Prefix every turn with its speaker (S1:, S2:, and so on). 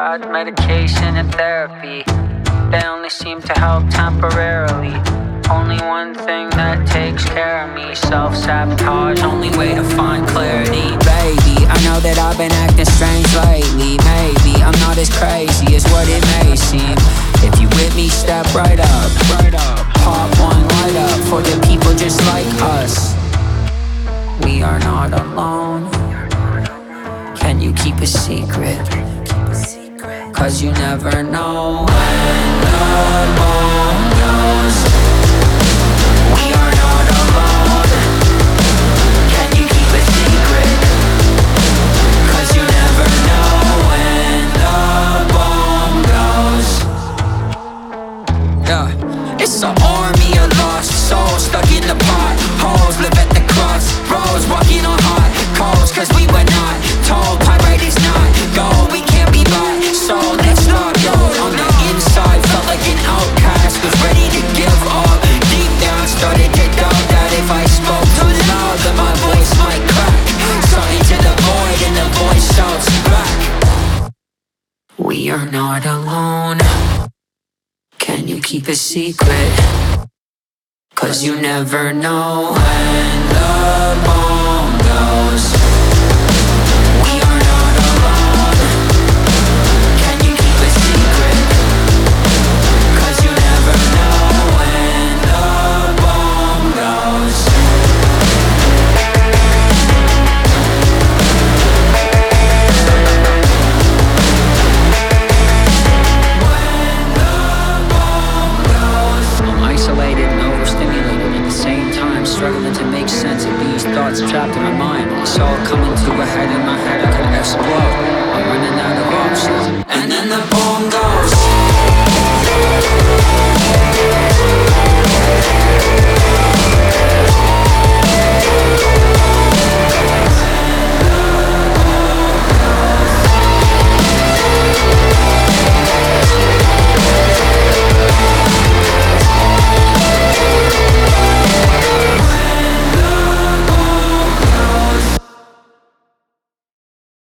S1: tried medication and therapy. They only seem to help temporarily. Only one thing that takes care of me, self-sabotage, only way to find clarity. Baby, I know that I've been acting strange lately. Maybe I'm not as crazy as what it may seem. If you with me, step right up. Pop one light up for the people just like us. We are not alone. Can you keep a secret? 'Cause you never know when the bomb goes. We are not alone. Can you keep a secret? 'Cause you never know when the bomb goes. Yeah, it's an army of lost souls stuck in the potholes. Live at the crossroads, walking on hot coals. 'Cause we were not told pirate is not gold. We can't be bought, so let's not go. On the inside, felt like an outcast, was ready to give up. Deep down, started to doubt that if I spoke too loud, then my voice might crack. Something to the void, and the voice shouts back. We are not alone. Can you keep a secret? 'Cause you never know when the bomb goes. We are not alone. Can you keep a secret? 'Cause you never know when the bomb goes. I'm isolated and overstimulated at the same time, struggling to make sense of these thoughts trapped in my mind. It's all coming to a head in my head, I could explode. I'm running out of options. And then the bomb goes.